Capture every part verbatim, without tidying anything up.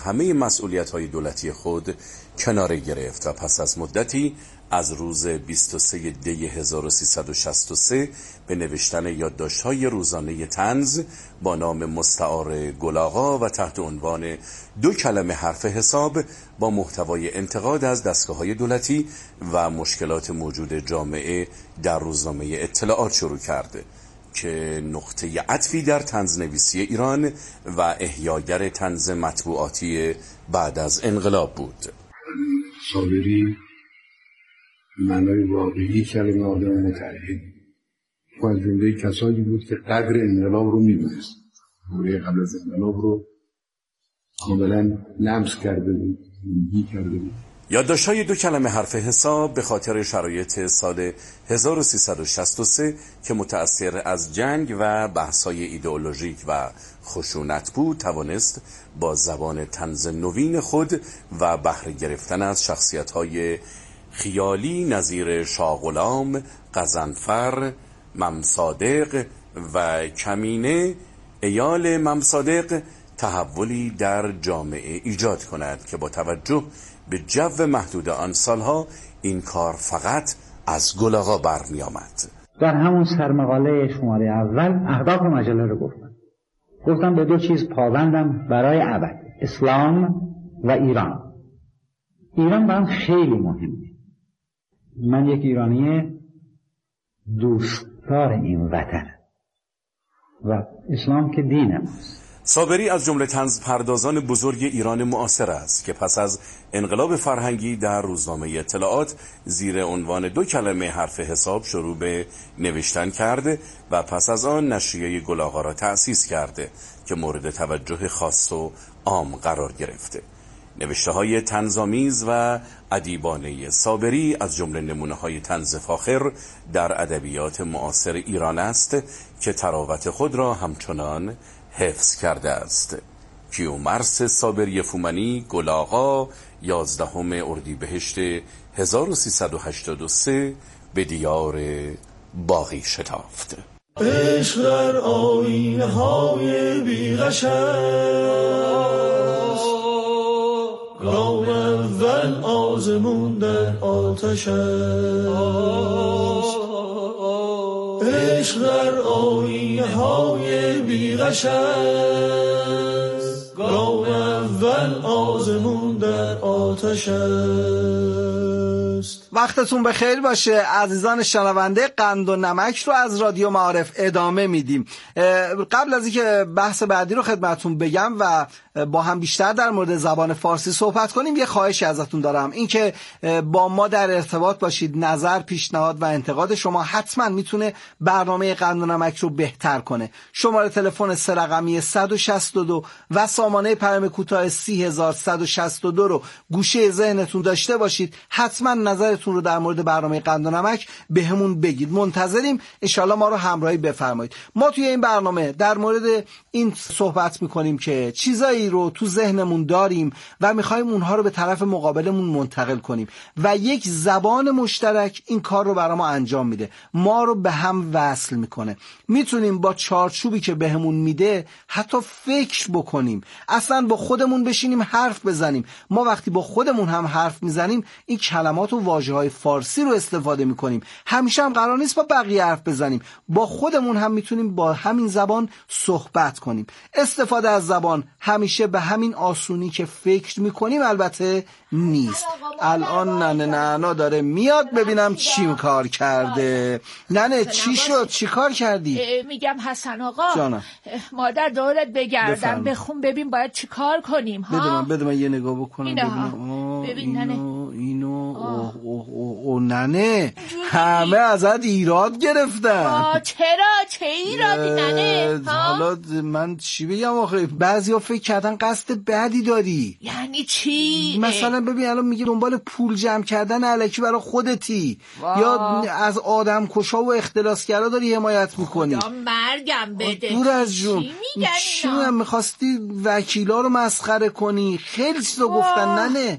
همه مسئولیت‌های دولتی خود کناره گرفت و پس از مدتی از روز بیست و سوم دی هزار و سیصد و شصت و سه به نوشتن یادداشت‌های روزانه طنز با نام مستعار گل‌آقا و تحت عنوان دو کلمه حرف حساب با محتوای انتقاد از دستگاه‌های دولتی و مشکلات موجود جامعه در روزنامه اطلاعات شروع کرده که نقطه عطفی در طنزنویسی ایران و احیاگر طنز مطبوعاتی بعد از انقلاب بود. صابری معنای واقعی کلمه آدم متعهد و از جمله کسانی بود که قدر انقلاب رو میدونست، دوره قبل از انقلاب رو کاملا لمس کرده بود، میگی کرده بود. یادداشت‌های دو کلمه حرف حساب به خاطر شرایط سال هزار و سیصد و شصت و سه که متأثر از جنگ و بحث‌های ایدئولوژیک و خشونت بود توانست با زبان طنز نوین خود و بهره گرفتن از شخصیت‌های خیالی نظیر شاه غلام، غضنفر، ممصادق و کمینه ایال ممصادق تحولی در جامعه ایجاد کند که با توجه به جو محدود آن سالها این کار فقط از گل‌آقا برمی آمد. در همون سرمقاله شماره اول اهداف مجله رو گفتم گفتم به دو چیز پابندم برای ابد: اسلام و ایران. ایران برام خیلی مهمه. من یک ایرانی دوستدار این وطن و اسلام که دینم. صابری از جمله طنز پردازان بزرگ ایران معاصر است که پس از انقلاب فرهنگی در روزنامه اطلاعات زیر عنوان دو کلمه حرف حساب شروع به نوشتن کرده و پس از آن نشریه گل‌آقا را تأسیس کرده که مورد توجه خاص و عام قرار گرفته. نوشته‌های طنزآمیز و ادیبانه صابری از جمله نمونه‌های طنز فاخر در ادبیات معاصر ایران است که تراوت خود را همچنان حفظ کرده است. کیومرث صابری فومنی، گل‌آقا، یازدهم اردیبهشت هزار و سیصد و هشتاد و سه به دیار باغی شتافت. عشق در آینه های بیغش است، گام اول آزمون در آتش است. عشق در آینه های بیغش است، گام اول آزمون در آتش است. وقتتون بخیر باشه عزیزان شنونده. قند و نمک رو از رادیو معارف ادامه میدیم. قبل از اینکه بحث بعدی رو خدمتتون بگم و با هم بیشتر در مورد زبان فارسی صحبت کنیم، یه خواهشی ازتون دارم، این که با ما در ارتباط باشید. نظر، پیشنهاد و انتقاد شما حتما میتونه برنامه قند و نمک رو بهتر کنه. شماره تلفن سه رقمی صد و شصت و دو و سامانه پیام کوتاه سی هزار و صد و شصت و دو رو گوشه ذهنتون داشته باشید. حتما نظرتون رو در مورد برنامه قند و نمک بهمون بگید. منتظریم. انشالله ما رو همراهی بفرمایید. ما توی این برنامه در مورد این صحبت میکنیم که چیزایی رو تو ذهنمون داریم و میخوایم اونها رو به طرف مقابلمون منتقل کنیم و یک زبان مشترک این کار رو برای ما انجام میده، ما رو به هم وصل میکنه. میتونیم با چارچوبی که بهمون میده حتی فکر بکنیم، اصلا با خودمون بشینیم حرف بزنیم. ما وقتی با خودمون هم حرف میزنیم این کلمات و واژه‌های فارسی رو استفاده میکنیم. همیشه هم قرار نیست با بقیه حرف بزنیم، با خودمون هم میتونیم با همین زبان صحبت کنیم. استفاده از زبان همیشه به همین آسونی که فکر میکنیم البته نیست. الان ننه نعنا داره میاد، ببینم چی کار کرده. ننه چی شد؟ چی کار کردی؟ میگم حسن آقا جانم. مادر دورت بگردم بفرم. بخون ببین باید چی کار کنیم ها. بده من بده من یه نگاه بکنم. ببینم ببین ننه اینو اینو اوه اوه اوه او ننه همه ازت ایراد گرفتن. آه چرا؟ چه ایرادی ننه؟ حالا من چی بگم آخه بعضیا فکر کردن قصد بدی داری. یعنی چی؟ مثلا ببین الان میگه دنبال پول جمع کردن الکی برای خودتی واه. یا از آدم کشا و اختلاسگرا داری حمایت میکنی. خدا مرگم بده. دور از جون. چی میگن چی اینا؟ میخواستی وکیلا رو مسخره کنی؟ خیلی چیزا گفتن ننه.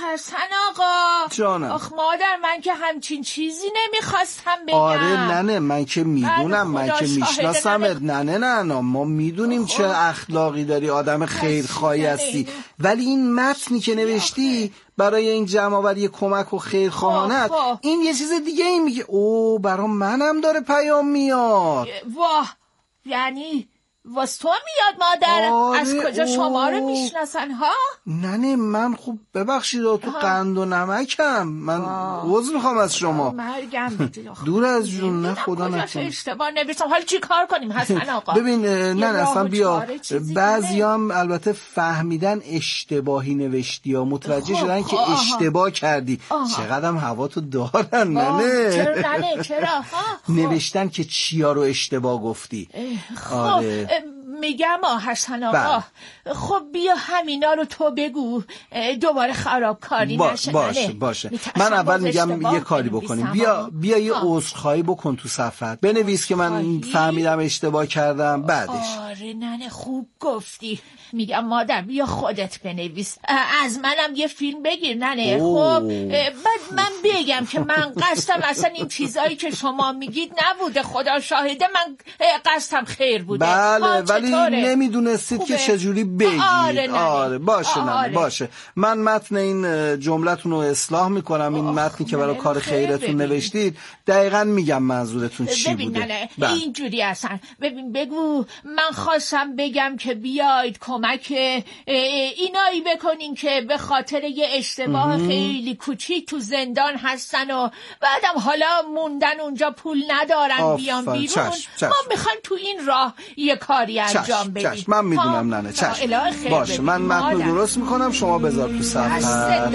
حسن آقا جانم. آخ مادر، من که همچین چیزی نمیخواستم بگم. آره ننه، من که میدونم، من که میشناسمت. ننه نه نه ما میدونیم چه اخلاقی داری، آدم خیرخواهی هستی، ولی این متنی که نوشتی برای این جمع‌آوری کمک و خیرخواهانت، این یه چیز دیگه این میگه. او برا منم داره پیام میاد. واه، یعنی واس تو میاد مادر؟ آره از کجا او... شما رو میشناسن ها؟ نه نه من خوب ببخشید تو قند و نمکم، من عذر میخوام از شما. مرگم بده دور از جون، نه خدا نکنه اشتباه نوشتم. حالا چی کار کنیم حسن آقا؟ ببین نه نه اصلا بیا، بعضی هم البته فهمیدن اشتباهی نوشتی یا متوجه خوب شدن خوب. که اشتباه کردی. چقدرم هوا تو دارن. نه چرا ننه چرا؟ نوشتن که چیا رو اشتباه گفتی. خب آره. میگم آه حسن آقا، خب بیا همینا رو تو بگو، دوباره خرابکاری با نشه. باشه باشه من اول میگم یه کاری بکنیم. بیا بیا یه عذرخواهی بکن تو صفحت، بنویس که من فهمیدم اشتباه کردم. بعدش آره ننه خوب گفتی. میگم مادر بیا خودت بنویس، از منم یه فیلم بگیر ننه. خب بعد من بگم که من قصدم اصلا این چیزایی که شما میگید نبوده، خدا شاهده من قصدم خیر بوده. بله ولی نمیدونستید که چجوری بگید. آره, آره باشه آره. ننه باشه، من متن این جملتون رو اصلاح میکنم. این متنی که برای کار خیرتون ببین. نوشتید دقیقا میگم منظورتون چی ببین بوده. ننه اینجوری اصلا ببین بگو من خواستم بگم که بیاید کمک اینایی بکنین که به خاطر یه اشتباه خیلی کوچیک تو زندان هستن و بعدم حالا موندن اونجا پول ندارن بیان بیرون. چشم، چشم. ما میخوایم تو این راه یه کاری انجام بدیم. چشم من میدونم ننه. چشم باشه من متن درست میکنم، شما بذار تو صفحه.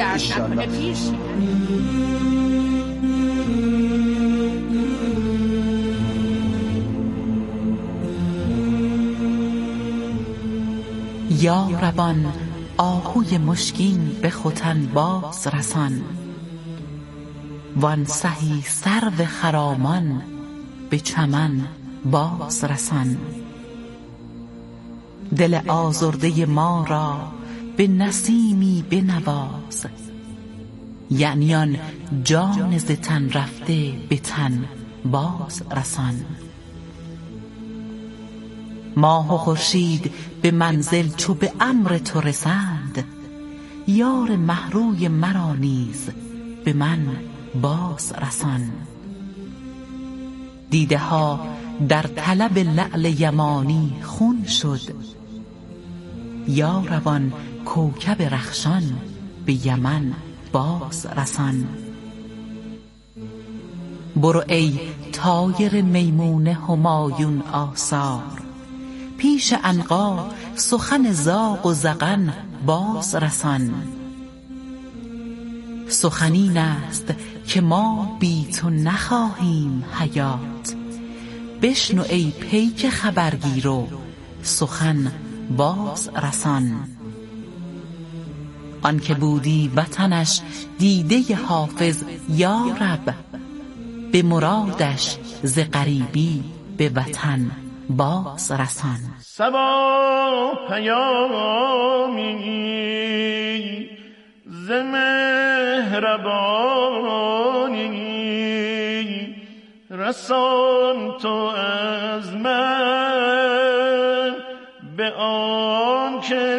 یا ربان آهوی مشکین به ختن باز رسان، وان سهی سرو خرامان به چمن باز رسان. دل آزرده ما را به نسیمی بنواز، یعنی آن جان ز تن رفته به تن باز رسان. ماه و خورشید به منزل چو به امر تو رسند، یار محروی مرا نیز به من باز رسان. دیده ها در طلب لعل یمانی خون شد، یا روان کوکب رخشان به یمن باز رسان. برو ای طایر میمون همایون آثار، پیش عنقا سخن زاغ و زغن باز رسان. سخنین است که ما بی تو نخواهیم حیات، بشنو ای پیک خبرگیر و سخن باز رسان. آن که بودی وطنش دیده حافظ یا رب، به مرادش ز غریبی به وطن باز رسان. صبا پیامی ز مهربانی، رسان تو از من به آن که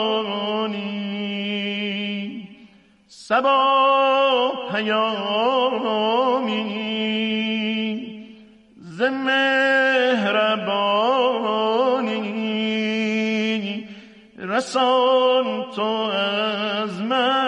دانی. صبا پیامی ز مهربانی، رسان تو از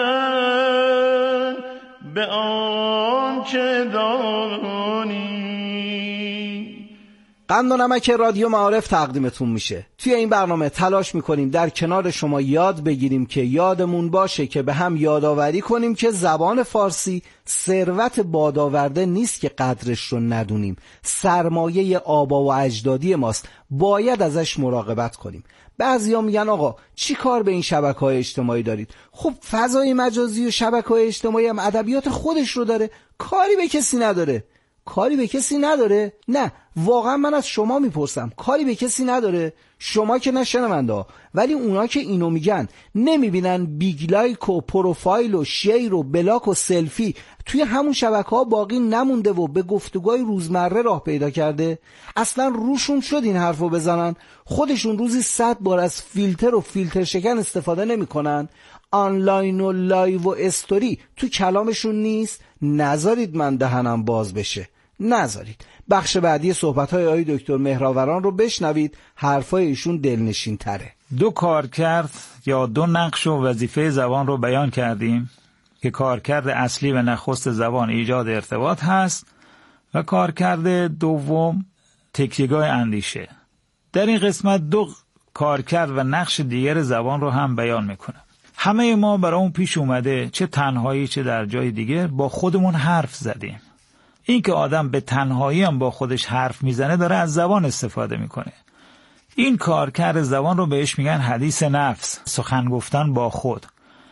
من به آن که دانی. قند و نمک رادیو معارف تقدیمتون میشه. توی این برنامه تلاش میکنیم در کنار شما یاد بگیریم که یادمون باشه که به هم یادآوری کنیم که زبان فارسی ثروت بادآورده نیست که قدرش رو ندونیم، سرمایه آبا و اجدادی ماست، باید ازش مراقبت کنیم. بعضیا میگن آقا چی کار به این شبکه‌های اجتماعی دارید؟ خب فضای مجازی و شبکه‌های اجتماعی هم ادبیات خودش رو داره، کاری به کسی نداره. کاری به کسی نداره؟ نه، واقعا من از شما میپرسم، کاری به کسی نداره؟ شما که نه شنونده، ولی اونا که اینو میگن نمیبینن بیگ لایک و پروفایل و شیر و بلاک و سلفی توی همون شبکه ها باقی نمونده و به گفتگوهای روزمره راه پیدا کرده؟ اصلا روشون شد این حرفو بزنن؟ خودشون روزی صد بار از فیلتر و فیلتر شکن استفاده نمیکنن؟ آنلاین و لایو و استوری تو کلامشون نیست؟ نذارید من دهنم باز بشه، نذارید. بخش بعدی صحبت‌های آقای دکتر مهراوران رو بشنوید، حرفای ایشون دلنشین تره. دو کارکرد یا دو نقش و وظیفه زبان رو بیان کردیم که کارکرد اصلی و نخست زبان ایجاد ارتباط هست و کارکرد دوم تکیه‌گاه اندیشه. در این قسمت دو کارکرد و نقش دیگر زبان رو هم بیان میکنم. همه ما برای اون پیش اومده، چه تنهایی چه در جای دیگه، با خودمون حرف زدیم. این که آدم به تنهایی هم با خودش حرف میزنه داره از زبان استفاده میکنه. این کارکرد زبان رو بهش میگن حدیث نفس، سخن گفتن با خود.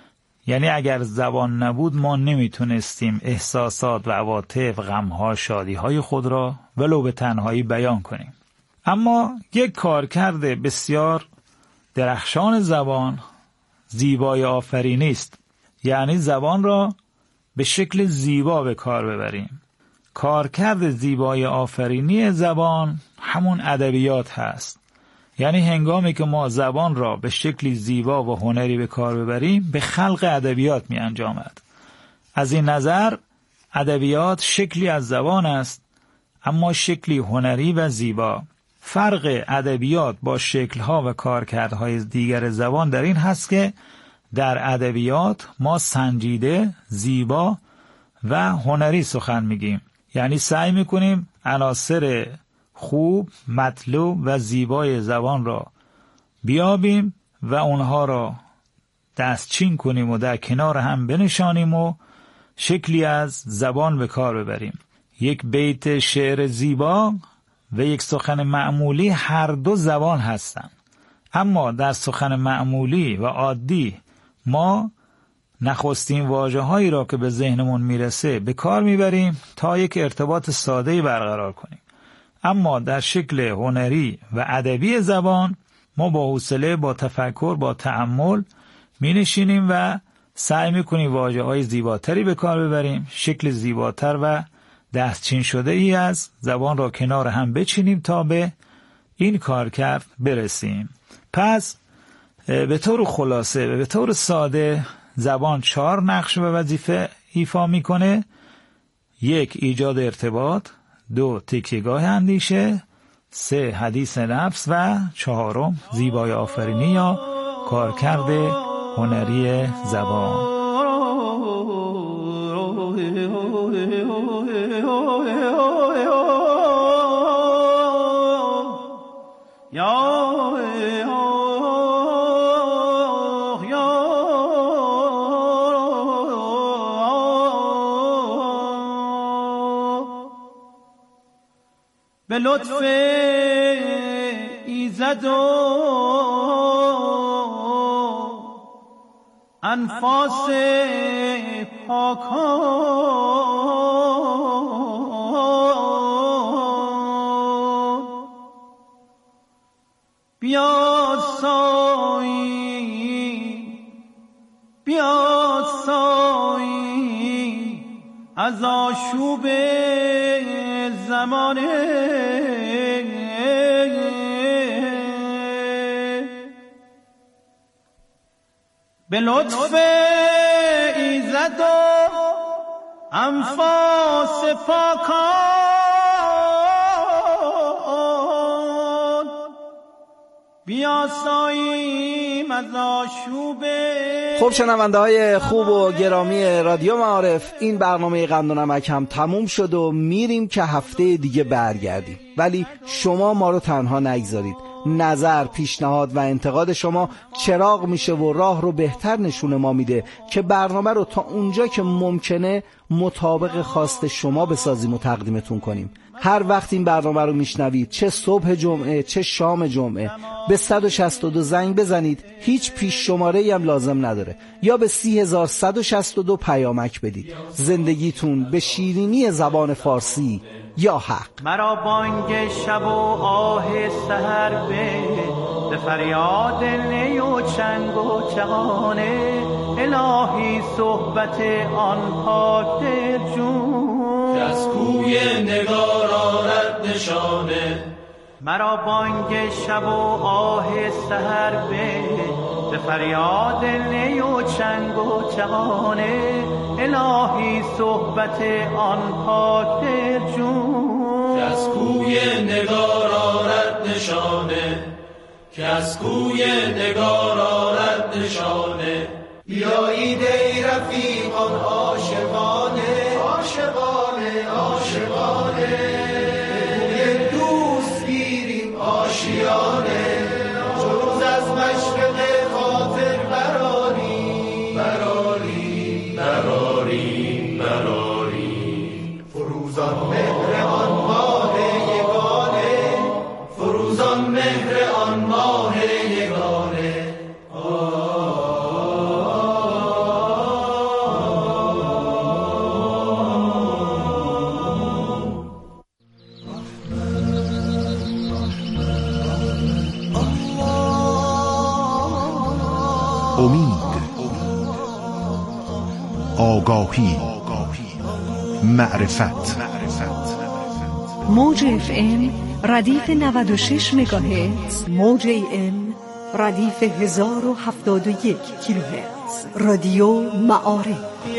یعنی اگر زبان نبود ما نمیتونستیم احساسات و عواطف، غمها، شادیهای خود را ولو به تنهایی بیان کنیم. اما یک کارکرد بسیار درخشان زبان زیبای آفرینی است، یعنی زبان را به شکل زیبا به کار ببریم. کارکرد زیبای آفرینی زبان همون ادبیات هست. یعنی هنگامی که ما زبان را به شکلی زیبا و هنری به کار ببریم به خلق ادبیات می انجامد. از این نظر ادبیات شکلی از زبان است، اما شکلی هنری و زیبا. فرق ادبیات با شکل‌ها و کارکردهای دیگر زبان در این هست که در ادبیات ما سنجیده، زیبا و هنری سخن میگیم. یعنی سعی میکنیم عناصر خوب، مطلوب و زیبای زبان را بیابیم و اونها را دستچین کنیم و در کنار هم بنشانیم و شکلی از زبان به کار ببریم. یک بیت شعر زیبا و یک سخن معمولی هر دو زبان هستند. اما در سخن معمولی و عادی ما نخستین واژه‌هایی را که به ذهنمون میرسه به کار میبریم تا یک ارتباط ساده‌ای برقرار کنیم. اما در شکل هنری و ادبی زبان ما با حوصله، با تفکر، با تأمل مینشینیم و سعی میکنیم واژه‌های زیباتری به کار ببریم، شکل زیباتر و دستچین شده ای از زبان را کنار هم بچینیم تا به این کارکرد برسیم. پس به طور خلاصه و به طور ساده زبان چهار نقش و وظیفه ایفا میکنه: یک، ایجاد ارتباط، دو، تکیه‌گاه اندیشه، سه، حدیث نفس و چهارم، زیبای آفرینی یا کارکرد هنری زبان. به لطف ایزد و انفاس پاکان بیاسایی بیاسایی از آشوب زمانه به لطف ایزد و انفاس پاکان بیاساییم از آشوب. خب شنونده های خوب و گرامی رادیو معارف، این برنامه قند و نمک هم تموم شد و میریم که هفته دیگه برگردیم، ولی شما ما رو تنها نگذارید. نظر، پیشنهاد و انتقاد شما چراغ میشه و راه رو بهتر نشون ما میده که برنامه رو تا اونجا که ممکنه مطابق خواست شما بسازیم و تقدیمتون کنیم. هر وقت این برنامه رو میشنوید، چه صبح جمعه چه شام جمعه، به صد و شصت و دو زنگ بزنید، هیچ پیش شماره هم لازم نداره، یا به سی هزار صد و شصت و دو پیامک بدید. زندگیتون به شیرینی زبان فارسی یا حق. مرا بانگ شب و آه سحر به به فریاد نی و چنگ و چغانه، الهی صحبت آن پاک دل جون که از کوی نگار آرد نشانه. مرا بانگ شب و آه سحر به به فریاد نی و چنگ و چغانه، الهی صحبت آن پاک دل جون که از کوی نگار آرد نشانه. که از کوی نگار آرد نشانه. بیایید ای رفیقان عاشقانه، عاشقانه عاشقانه، روی دوست گیریم آشیانه. چو روز از مشرق خاطر براری براری براری براری، فروزان مهر آن ماه یگانه، فروزان مهر آن ماه یگانه. امید، آگاهی، معرفت. موج اف ام ردیف نود و شش مگاهرتز، موج ای ام ردیف هزار و هفتاد و یک کیلوهرتز. رادیو معارف.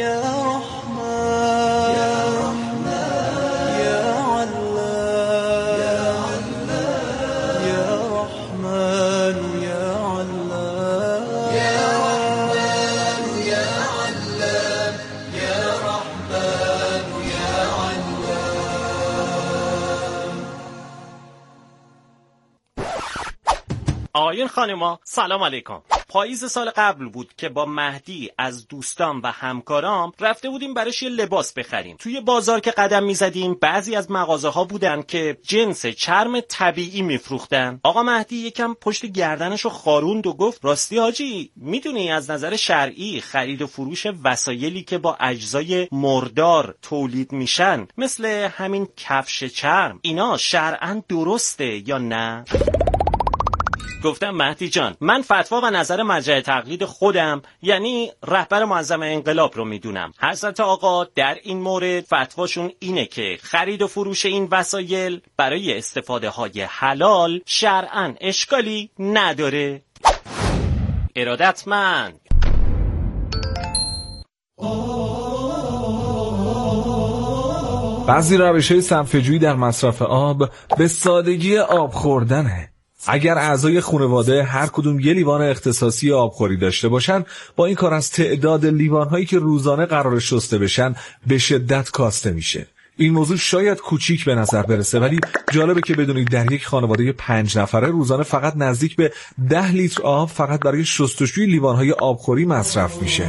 آقایون خانما سلام علیکم. پاییز سال قبل بود که با مهدی از دوستان و همکارام رفته بودیم براش یه لباس بخریم. توی بازار که قدم میزدیم بعضی از مغازه ها بودن که جنس چرم طبیعی میفروختن. آقا مهدی یکم پشت گردنشو خاروند و گفت راستی حاجی میدونی از نظر شرعی خرید و فروش وسایلی که با اجزای مردار تولید میشن مثل همین کفش چرم اینا شرعاً درسته یا نه؟ گفتم مهدی جان من فتوا و نظر مرجع تقلید خودم یعنی رهبر معظم انقلاب رو میدونم. حضرت آقا در این مورد فتواشون اینه که خرید و فروش این وسایل برای استفاده های حلال شرعاً اشکالی نداره. ارادتمند. بعضی روش‌های صرفه‌جویی در مصرف آب به سادگی آب خوردنه. اگر اعضای خانواده هر کدوم یه لیوان اختصاصی آبخوری داشته باشن، با این کار از تعداد لیوان‌هایی که روزانه قرار شسته بشن به شدت کاسته میشه. این موضوع شاید کوچیک به نظر برسه ولی جالبه که بدونید در یک خانواده پنج نفره روزانه فقط نزدیک به ده لیتر آب فقط برای شستشوی لیوان‌های آبخوری مصرف میشه.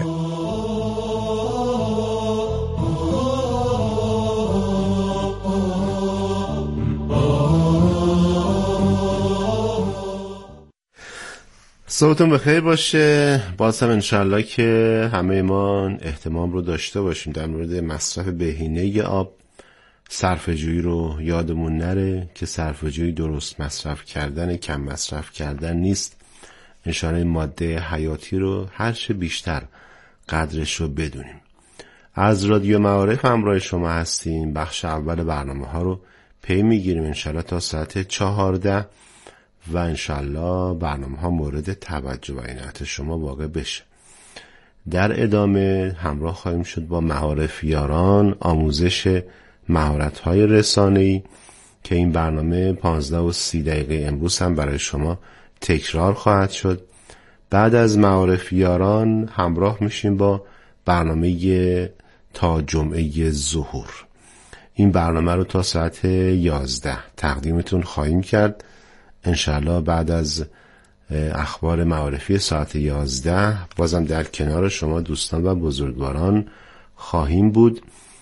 صبحتون بخیر باشه. باز هم انشالله که همه ما اهتمام رو داشته باشیم در مورد مصرف بهینه آب. صرفه‌جویی رو یادمون نره که صرفه‌جویی درست مصرف کردن کم مصرف کردن نیست. انشالله ماده حیاتی رو هر چه بیشتر قدرش رو بدونیم. از رادیو معارف همراه شما هستیم. بخش اول برنامه ها رو پی میگیریم انشالله تا ساعت چهارده و انشالله برنامه ها مورد توجه و عنایت شما واقع بشه. در ادامه همراه خواهیم شد با معارف یاران، آموزش مهارت های رسانه‌ای که این برنامه پانزده و سی دقیقه امروز هم برای شما تکرار خواهد شد. بعد از معارف یاران همراه میشیم با برنامه تا جمعه ظهور. این برنامه رو تا ساعت یازده تقدیمتون خواهیم کرد. انشالله بعد از اخبار معارفی ساعت یازده بازم در کنار شما دوستان و بزرگواران خواهیم بود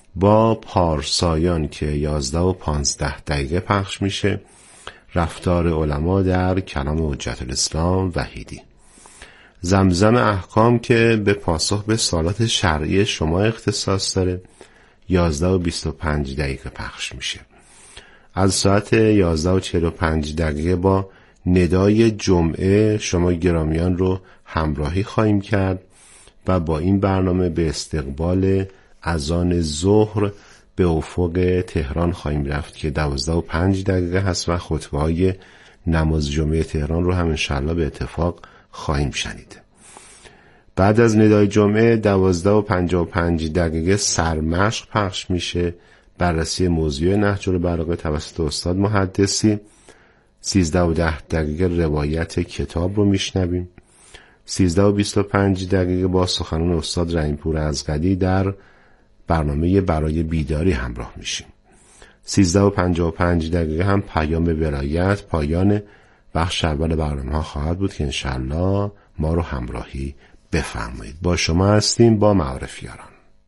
با پارسایان که یازده و پانزده دقیقه پخش میشه، رفتار علما در کلام حجت الاسلام وحیدی. زمزم احکام که به پاسخ به سوالات شرعی شما اختصاص داره، یازده و بیست و پنج دقیقه پخش میشه. از ساعت یازده و چهل و پنج دقیقه با ندای جمعه شما گرامیان رو همراهی خواهیم کرد و با این برنامه به استقبال اذان ظهر به افق تهران خواهیم رفت که دوازده و پنج دقیقه هست و خطبه های نماز جمعه تهران رو هم انشالله به اتفاق خواهیم شنید. بعد از ندای جمعه دوازده و پنجاه و پنج دقیقه سرمشق پخش میشه، بررسی موضوع نهج البلاغه توسط استاد محدثی. سیزده و ده دقیقه روایت کتاب رو میشنویم. سیزده و بیست و پنج دقیقه با سخنان استاد رحیم‌پور ازغدی در برنامه برای بیداری همراه میشیم. سیزده و پنجاه و پنج دقیقه هم پیام ولایت پایان بخش اول برنامه ها خواهد بود که انشالله ما رو همراهی بفرمایید. با شما هستیم با معارف یاران.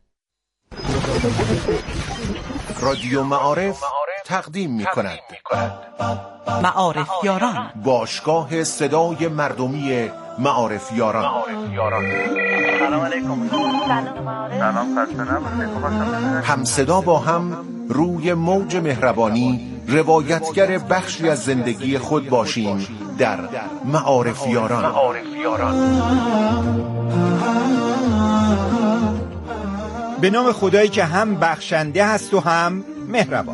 رادیو معارف تقدیم می کند معارف یاران، باشگاه صدای مردمی معارف یاران. سلام علیکم. سلام خسته نباشید. هم صدا با هم روی موج مهربانی روایتگر بخشی از زندگی خود باشیم در معارف یاران. به نام خدایی که هم بخشنده هست و هم مهربان.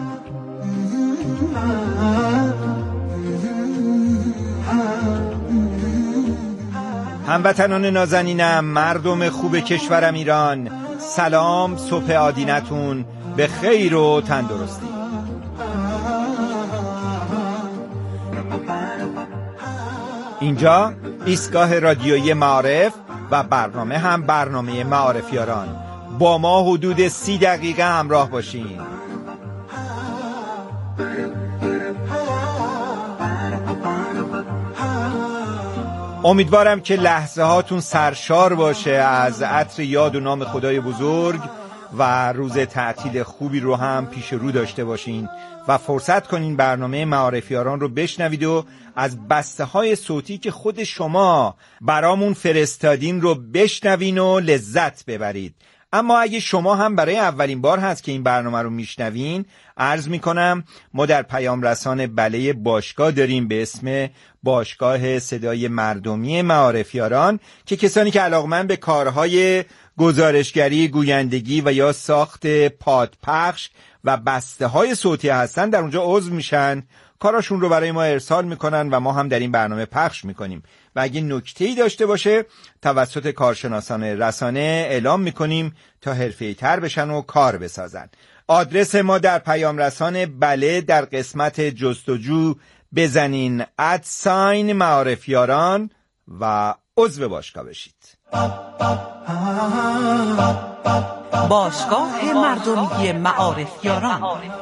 هموطنان نازنینم، مردم خوب کشورم ایران، سلام، صبح آدینتون به خیر و تندرستی. اینجا ایستگاه رادیویی معارف و برنامه هم برنامه معارف یاران. با ما حدود سی دقیقه همراه باشین. امیدوارم که لحظه هاتون سرشار باشه از عطر یاد و نام خدای بزرگ و روز تعطیل خوبی رو هم پیش رو داشته باشین و فرصت کنین برنامه معارف یاران رو بشنوید و از بسته های صوتی که خود شما برامون فرستادین رو بشنوین و لذت ببرید. اما اگه شما هم برای اولین بار هست که این برنامه رو میشنوین، عرض میکنم ما در پیام رسان بله باشگاه داریم به اسم باشگاه صدای مردمی معارف یاران که کسانی که علاقمند به کارهای گزارشگری، گویندگی و یا ساخت پادپخش و بسته های صوتی هستن در اونجا عضو میشن، کاراشون رو برای ما ارسال میکنن و ما هم در این برنامه پخش میکنیم و اگه نکته‌ای داشته باشه توسط کارشناسان رسانه اعلام میکنیم تا حرفه‌ای تر بشن و کار بسازن. آدرس ما در پیام رسان بله در قسمت جستجو بزنین ادساین معارف یاران و عضو باشگاه بشید. باشگاه مردمی معارف یاران.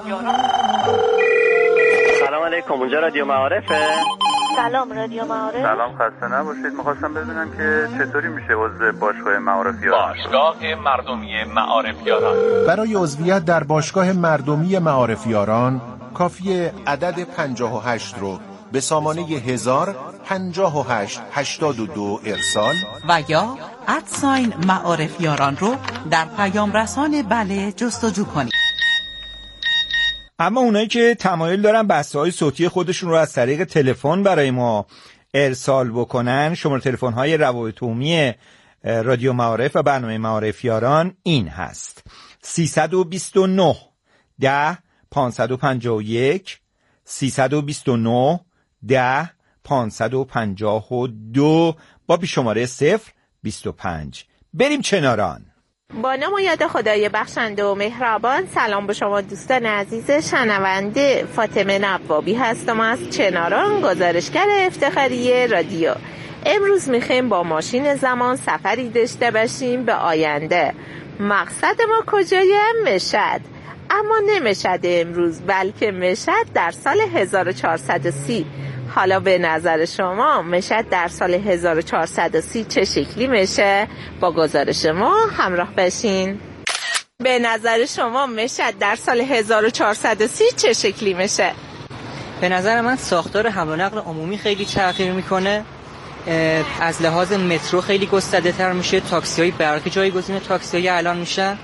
سلام علیکم. اونجا رادیو معارفه؟ سلام رادیو معارف. سلام خسته نباشید. میخواستم بدونم که چطوری میشه عضو باشگاه معارف یاران؟ باشگاه مردمی معارف یاران. برای عضویت در باشگاه مردمی معارف یاران کافیه عدد پنجاه و هشت رو به سامانه هزار پنجاه و هشت هشتاد و دو ارسال و یا ادساین معارف یاران رو در پیام رسان بله جستجو کنید. اما اونایی که تمایل دارن بسته‌های صوتی خودشون رو از طریق تلفن برای ما ارسال بکنن، شماره تلفن‌های روابط عمومی رادیو معارف و برنامه معارف یاران این هست: سیصد و بیست و نه ده پانصد و پنجاه و یک سیصد و بیست و نه ده پانصد و پنجاه و دو با بیشماره صفر بیست و پنج. بریم چناران. با نام و یاد خدای بخشنده و مهربان. سلام به شما دوستان عزیز شنونده. فاطمه نوابی هستم از چناران، گزارشگر افتخاری رادیو. امروز میخوایم با ماشین زمان سفری داشته باشیم به آینده. مقصد ما کجای؟ مشهد. اما نه مشهد امروز بلکه مشهد در سال هزار و چهارصد و سی. حالا به نظر شما مشهد در سال هزار و چهارصد و سی چه شکلی میشه؟ با گزارش ما همراه بشین. به نظر شما مشهد در سال هزار و چهارصد و سی چه شکلی میشه؟ به نظر من ساختار حمل و نقل عمومی خیلی تغییر میکنه، از لحاظ مترو خیلی گسترده تر میشه، تاکسی های برقی جایگزین تاکسی های الان میشه.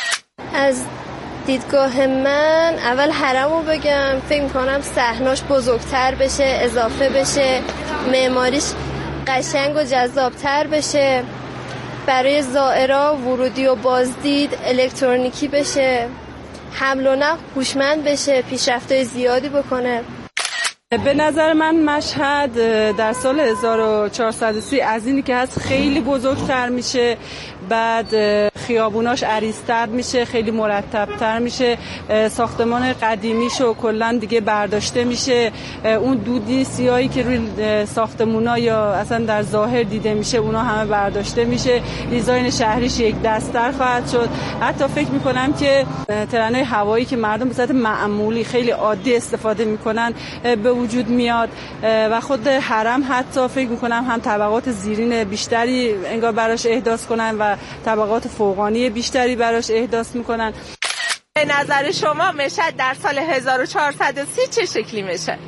از دیدگاه من اول حرمو بگم، فکر میکنم صحناش بزرگتر بشه، اضافه بشه، معماریش قشنگ و جذابتر بشه، برای زائرا ورودی و بازدید الکترونیکی بشه، حمل و نقل هوشمند بشه، پیشرفت‌های زیادی بکنه. به نظر من مشهد در سال هزار و چهارصد و سی از اینی که هست خیلی بزرگتر میشه، بعد خیابوناش عریض‌تر میشه، خیلی مرتب‌تر میشه، ساختمان قدیمیشو کلا دیگه برداشته میشه، اون دودی سیاهی که روی ساختمونا یا اصلا در ظاهر دیده میشه اونا همه برداشته میشه، دیزاین شهریش یک دست‌تر خواهد شد. حتی فکر میکنم که ترن‌های هوایی که مردم به صورت معمولی خیلی عادی استفاده میکنن به وجود میاد و خود حرم حتی فکر میکنم هم طبقات زیرین بیشتری انگار براش احداث کنن و طبقات فوقانی بیشتری براش احداث میکنن. به نظر شما مشهد در سال هزار و چهارصد و سی چه شکلی میشه؟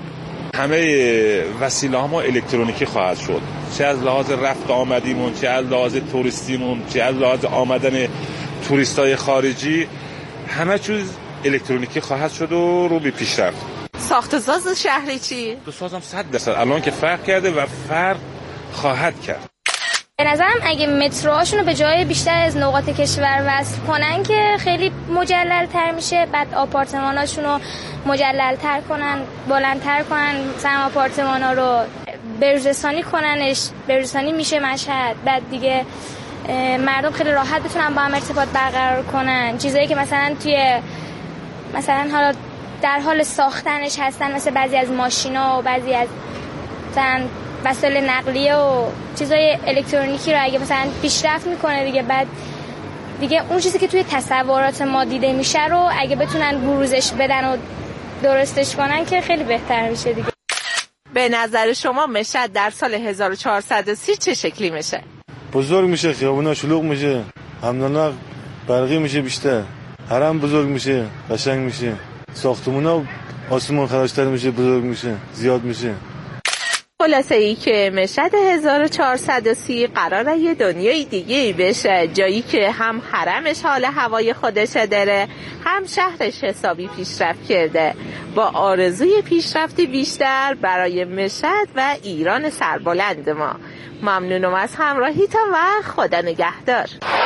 همه وسیله ها ما الکترونیکی خواهد شد، چه از لحاظ رفت آمدیمون، چه از لحاظ توریستیمون، چه از لحاظ آمدن توریستای خارجی، همه چیز الکترونیکی خواهد شد و رو به پیشرفت. ساخت و ساز شهری چی؟ تو سازم صد درصد الان که فرق کرده و فرق خواهد کرد. به نظرم اگه متروهاشون رو به جای بیشتر از نقاط کشور وصل کنن که خیلی مجلل تر میشه، بعد آپارتماناشون رو مجلل تر کنن، بلندتر کنن، مثلا آپارتمانا رو بروزرسانی کننش، بروزرسانی میشه مشهد، بعد دیگه مردم خیلی راحت بتونن با هم ارتباط برقرار کنن، چیزایی که مثلا توی مثلا حالا در حال ساختنش هستن، مثل بعضی از ماشینا و بعضی از مثلا وسایل نقلیه و چیزای الکترونیکی رو اگه مثلا پیشرفت میکنه دیگه، بعد دیگه اون چیزی که توی تصورات ما دیده میشه رو اگه بتونن بروزش بدن و درستش کنن که خیلی بهتر میشه دیگه. به نظر شما مشهد در سال هزار و چهارصد و سی چه شکلی میشه؟ بزرگ میشه، خیابونا شلوغ میشه، حمل و نقل برقی میشه بیشتر، حرم بزرگ میشه، قشنگ میشه، ساختمونا آسمون خراشتر میشه، بزرگ میشه، زیاد میشه. خلاصه ای که مشهد هزار و چهارصد و سی قراره یه دنیای دیگه بشه، جایی که هم حرمش حال هوای خودش داره، هم شهرش حسابی پیشرفت کرده، با آرزوی پیشرفتی بیشتر برای مشهد و ایران سربلند ما. ممنونم از همراهیتان و خدا نگهدار.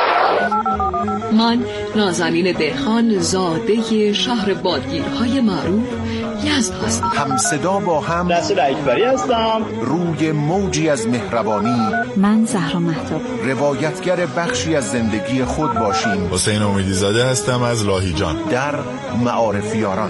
من نازنین دهخان زاده شهر بادگیرهای معروف یزد هستم. هم صدا با هم رسول اکبری هستم. روی موجی از مهربانی من زهرا مهتاب روایتگر بخشی از زندگی خود باشیم. حسین امیدی‌زاده هستم از لاهیجان در معارف یاران.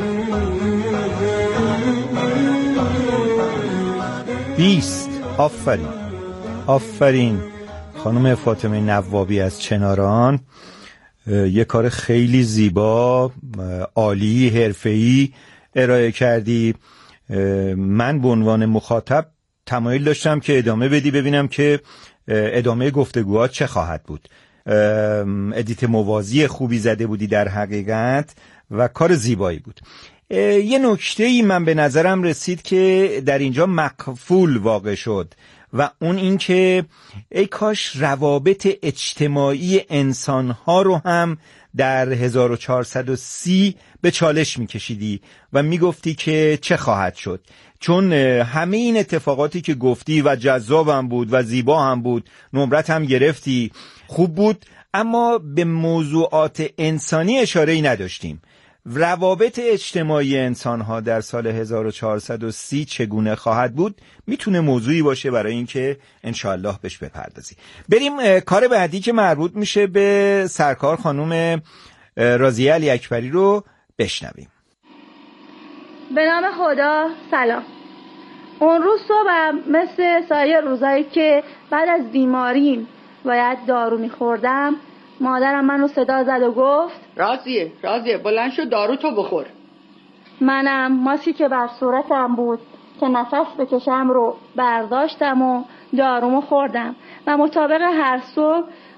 بیست آفرین آفرین خانم فاطمه نوابی از چناران، یه کار خیلی زیبا، عالی، حرفه‌ای ارائه کردی. من به عنوان مخاطب تمایل داشتم که ادامه بدی، ببینم که ادامه گفتگوها چه خواهد بود. ادیت موازی خوبی زده بودی در حقیقت و کار زیبایی بود. یه نکته‌ای من به نظرم رسید که در اینجا مقفول واقع شد و اون این که ای کاش روابط اجتماعی انسانها رو هم در هزار و چهارصد و سی به چالش میکشیدی و میگفتی که چه خواهد شد، چون همه این اتفاقاتی که گفتی و جذاب هم بود و زیبا هم بود، نمرت هم گرفتی، خوب بود، اما به موضوعات انسانی اشاره‌ای نداشتیم. روابط اجتماعی انسان‌ها در سال هزار و چهارصد و سی چگونه خواهد بود میتونه موضوعی باشه برای اینکه انشاءالله بهش بپردازی. بریم کار بعدی که مربوط میشه به سرکار خانم راضیه علی اکبری رو بشنویم. به نام خدا، سلام. اون روز صبحم مثل سایر روزایی که بعد از بیماریم باید دارو میخوردم، مادرم منو صدا زد و گفت راضیه راضیه بلند شو دارو تو بخور. منم ماسکی که بر صورتم بود که نفس بکشم رو برداشتم و دارومو خوردم و مطابق هر صبح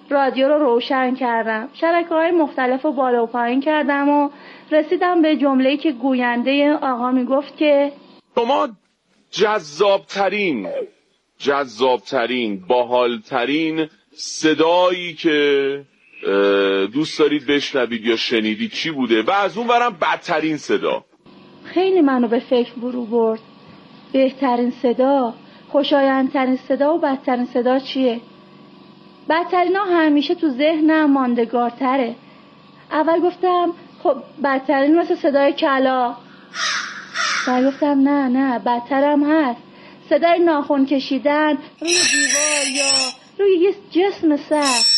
رادیو رو روشن کردم، شبکه‌های مختلف رو بالا و پایین کردم و رسیدم به جمله‌ای که گوینده آقا میگفت که شما جذابترین جذابترین باحالترین صدایی که دوست دارید بشنوید یا شنیدید چی بوده و از اون برم بدترین صدا؟ خیلی منو به فکر برو برد. بهترین صدا، خوشایندترین صدا و بدترین صدا چیه؟ بدترین ها همیشه تو ذهنم ماندگارتره. اول گفتم خب بدترین مثل صدای کلا، بعد گفتم نه نه بدترم هست صدای ناخن کشیدن روی دیوار یا روی یه جسم سخت.